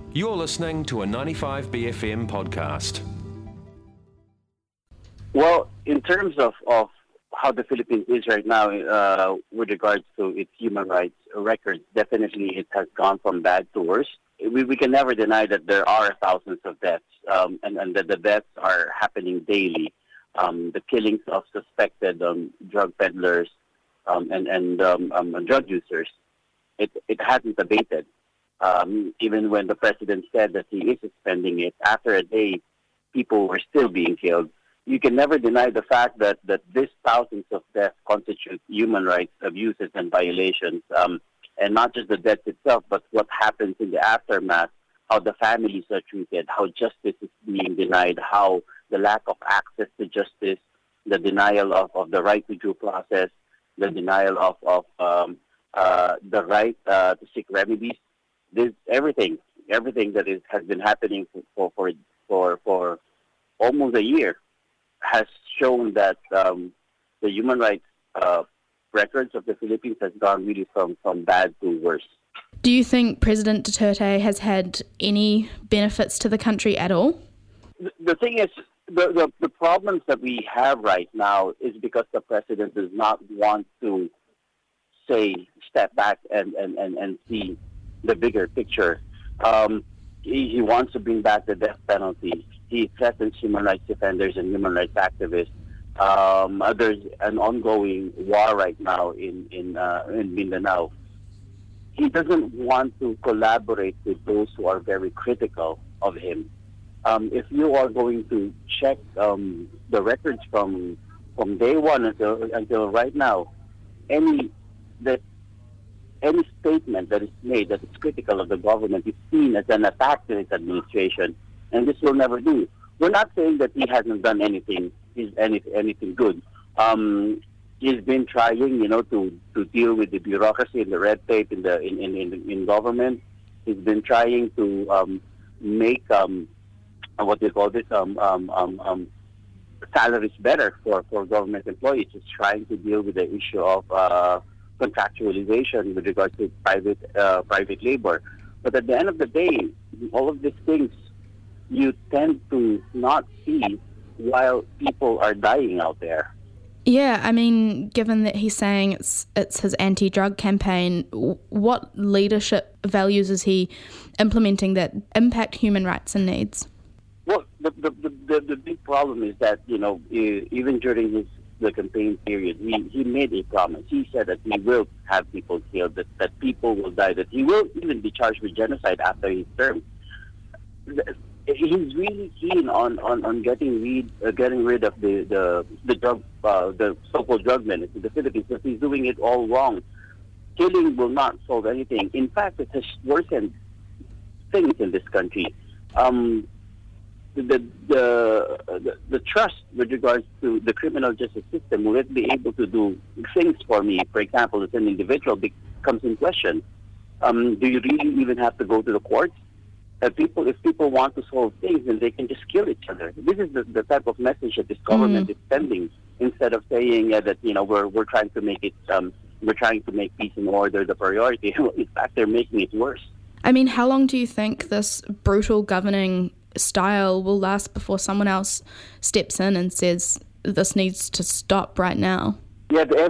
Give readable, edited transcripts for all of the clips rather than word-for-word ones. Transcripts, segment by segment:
You're listening to a 95BFM podcast. Well, in terms of how the Philippines is right now with regards to its human rights records, definitely it has gone from bad to worse. We can never deny that there are thousands of deaths and that the deaths are happening daily. The killings of suspected drug peddlers and drug users, it hasn't abated. Even when the president said that he is suspending it, after a day, people were still being killed. You can never deny the fact that these thousands of deaths constitute human rights abuses and violations, and not just the deaths itself, but what happens in the aftermath, how the families are treated, how justice is being denied, how the lack of access to justice, the denial of the right to due process, the denial of the right to seek remedies. This everything that has been happening for almost a year has shown that the human rights records of the Philippines has gone really from bad to worse. Do you think President Duterte has had any benefits to the country at all? The thing is, the problems that we have right now is because the president does not want to step back and see the bigger picture. He wants to bring back the death penalty. He threatens human rights defenders and human rights activists. There's an ongoing war right now in Mindanao. He doesn't want to collaborate with those who are very critical of him. If you are going to check the records from day one until right now, any statement that is made that is critical of the government is seen as an attack to his administration, and this will never do. We're not saying that he hasn't done anything good. He's been trying, to deal with the bureaucracy and the red tape in government. He's been trying to make salaries better for government employees. He's trying to deal with the issue of contractualization with regards to private labor. But at the end of the day, all of these things you tend to not see while people are dying out there. Yeah, I mean, given that he's saying it's his anti-drug campaign, what leadership values is he implementing that impact human rights and needs? Well, the big problem is that, even during the campaign period, he made a promise. He said that he will have people killed, that people will die, that he will even be charged with genocide after his term. He's really keen on getting rid of the drug, the so-called drug menace in the Philippines, because he's doing it all wrong. Killing will not solve anything. In fact, it has worsened things in this country. The trust with regards to the criminal justice system, will it be able to do things for me, for example, as an individual, becomes in question. Do you really even have to go to the courts? If people want to solve things, then they can just kill each other. This is the type of message that this government is sending, instead of saying that we're trying to make it we're trying to make peace and order the priority. In fact, they're making it worse. I mean, how long do you think this brutal governing style will last before someone else steps in and says this needs to stop right now? Yeah, in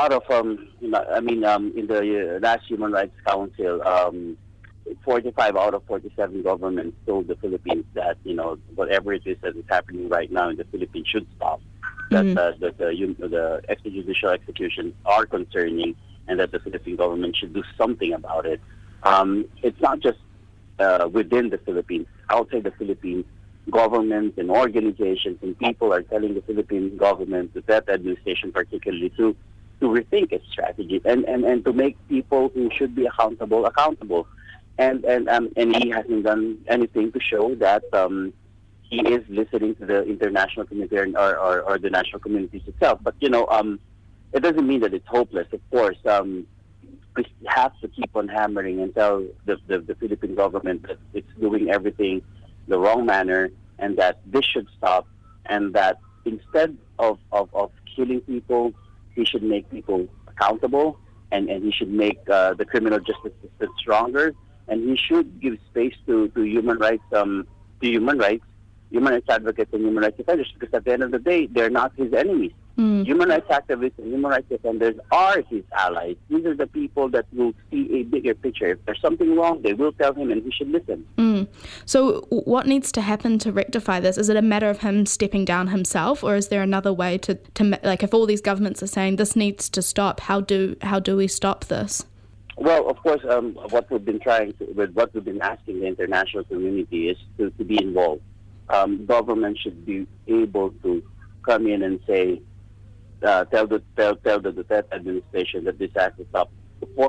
the last Human Rights Council, 45 out of 47 governments told the Philippines that whatever it is that is happening right now in the Philippines should stop. That the extrajudicial executions are concerning, and that the Philippine government should do something about it. It's not just within the Philippines. Outside the Philippines, governments and organizations and people are telling the Philippine government, that administration particularly, to rethink its strategy and to make people who should be accountable. And he hasn't done anything to show that he is listening to the international community or the national communities itself. But it doesn't mean that it's hopeless. Of course, we have to keep on hammering and tell the Philippine government that it's doing everything the wrong manner, and that this should stop, and that instead of killing people, he should make people accountable, and he should make the criminal justice system stronger, and he should give space to human rights human rights advocates and human rights defenders, because at the end of the day, they're not his enemies. Human rights activists and human rights defenders are his allies. These are the people that will see a bigger picture. If there's something wrong, they will tell him, and he should listen. So what needs to happen to rectify this? Is it a matter of him stepping down himself, or is there another way to like, if all these governments are saying this needs to stop, how do we stop this? Well, of course, what we've been asking the international community is to be involved. Government should be able to come in and say, tell the Duterte administration that this has to stop.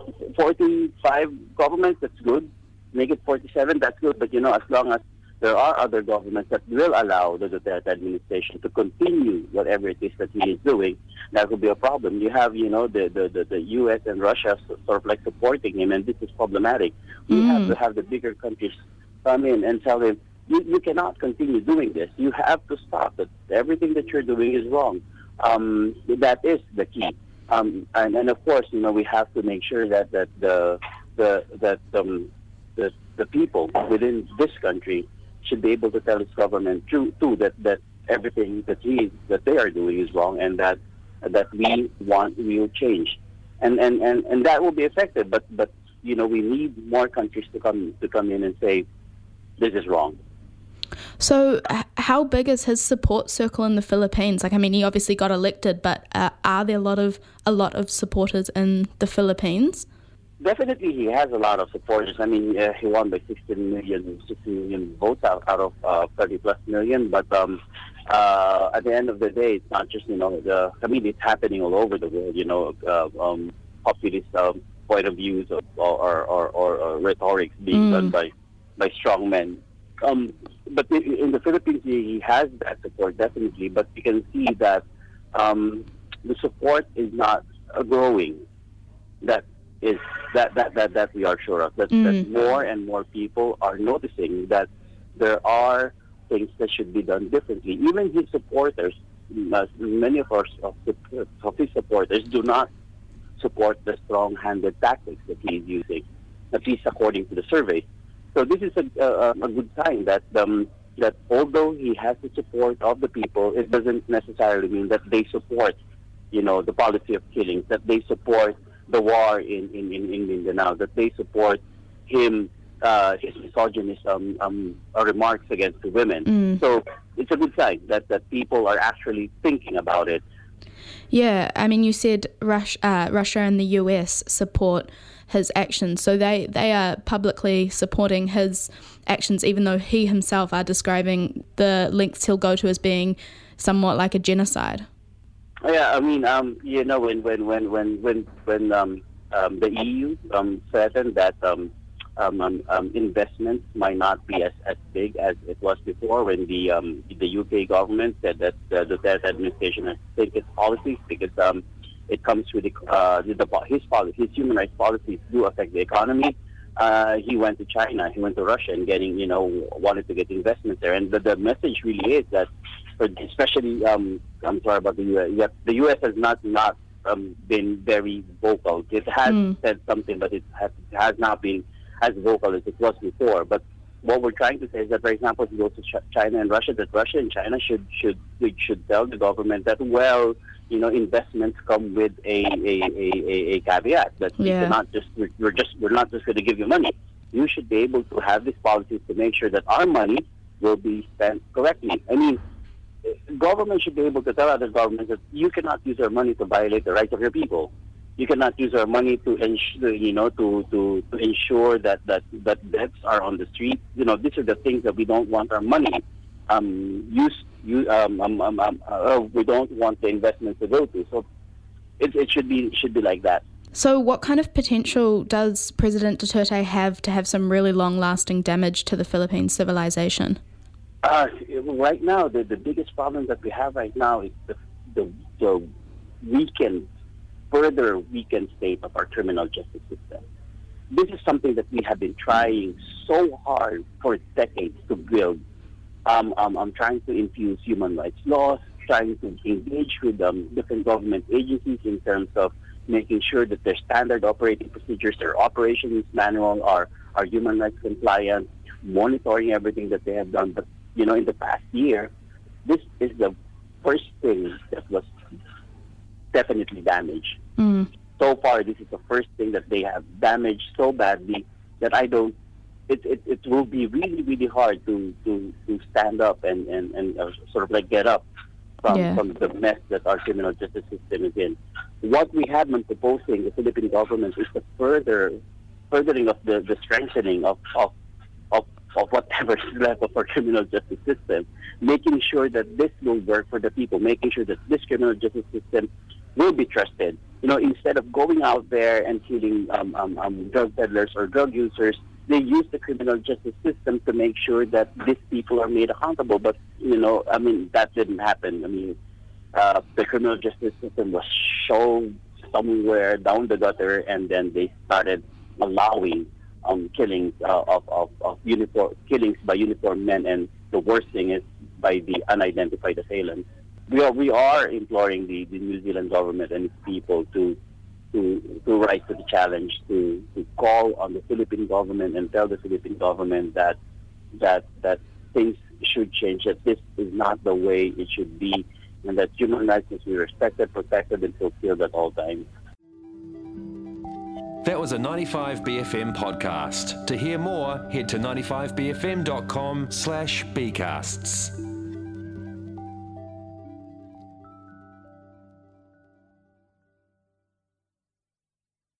45 governments, that's good. Make it 47, that's good. But, as long as there are other governments that will allow the Duterte administration to continue whatever it is that he is doing, that will be a problem. You have, the U.S. and Russia sort of like supporting him, and this is problematic. We have to have the bigger countries come in and tell him, you cannot continue doing this. You have to stop it. Everything that you're doing is wrong. That is the key. And of course, we have to make sure that the people within this country should be able to tell its government too that everything that they are doing is wrong, and that we want real change, and that will be effective. But we need more countries to come in and say this is wrong. So how big is his support circle in the Philippines? Like, I mean, he obviously got elected, but are there a lot of supporters in the Philippines? Definitely, he has a lot of supporters. I mean, he won by 16 million votes out of 30 plus million. But at the end of the day, it's not just it's happening all over the world. Populist point of views or rhetorics being done by strong men. But in the Philippines, he has that support, definitely. But you can see that the support is not growing. That we are sure of. That more and more people are noticing that there are things that should be done differently. Even his supporters, many of his supporters do not support the strong-handed tactics that he is using, at least according to the survey. So this is a good sign that although he has the support of the people, it doesn't necessarily mean that they support, the policy of killings, that they support the war in Mindanao, that they support him, his misogynist remarks against the women. So it's a good sign that people are actually thinking about it. Yeah, I mean, you said Russia and the US support his actions, so they are publicly supporting his actions, even though he himself are describing the lengths he'll go to as being somewhat like a genocide. Yeah, I mean, when the EU threatened that investments might not be as big as it was before, when the UK government said that the Duterte administration has to take its policies because it comes with his human rights policies do affect the economy. He went to China, he went to Russia, and wanted to get investments there. And the message really is that, especially, I'm sorry about the U.S. The U.S. has not been very vocal. It has said something, but it has not been as vocal as it was before. But what we're trying to say is that, for example, if you go to China and Russia, that Russia and China should tell the government that, investments come with a caveat that we're not just going to give you money. You should be able to have these policies to make sure that our money will be spent correctly. I mean, government should be able to tell other governments that you cannot use our money to violate the rights of your people. You cannot use our money to ensure, to ensure that deaths are on the street. These are the things that we don't want our money used. We don't want the investment to go to. So it should be like that. So what kind of potential does President Duterte have to have some really long-lasting damage to the Philippine civilization? Right now, the biggest problem that we have right now is the further weakened state of our criminal justice system. This is something that we have been trying so hard for decades to build. I'm trying to infuse human rights laws, trying to engage with different government agencies in terms of making sure that their standard operating procedures, their operations manual are are human rights compliant, monitoring everything that they have done. But, in the past year, this is the first thing that was definitely damaged. So far, this is the first thing that they have damaged so badly that it will be really, really hard to stand up and sort of like get up from the mess that our criminal justice system is in. What we have been proposing, the Philippine government, is the furthering of the strengthening of whatever is left of our criminal justice system, making sure that this will work for the people, making sure that this criminal justice system will be trusted. Instead of going out there and killing drug peddlers or drug users, they use the criminal justice system to make sure that these people are made accountable. But, that didn't happen. The criminal justice system was shoved somewhere down the gutter, and then they started allowing killings killings by uniformed men, and the worst thing is by the unidentified assailants. We are imploring the New Zealand government and its people to rise to the challenge, to call on the Philippine government and tell the Philippine government that things should change, that this is not the way it should be, and that human rights must be respected, protected, and fulfilled at all times. That was a 95BFM podcast. To hear more, head to 95bfm.com/bcasts.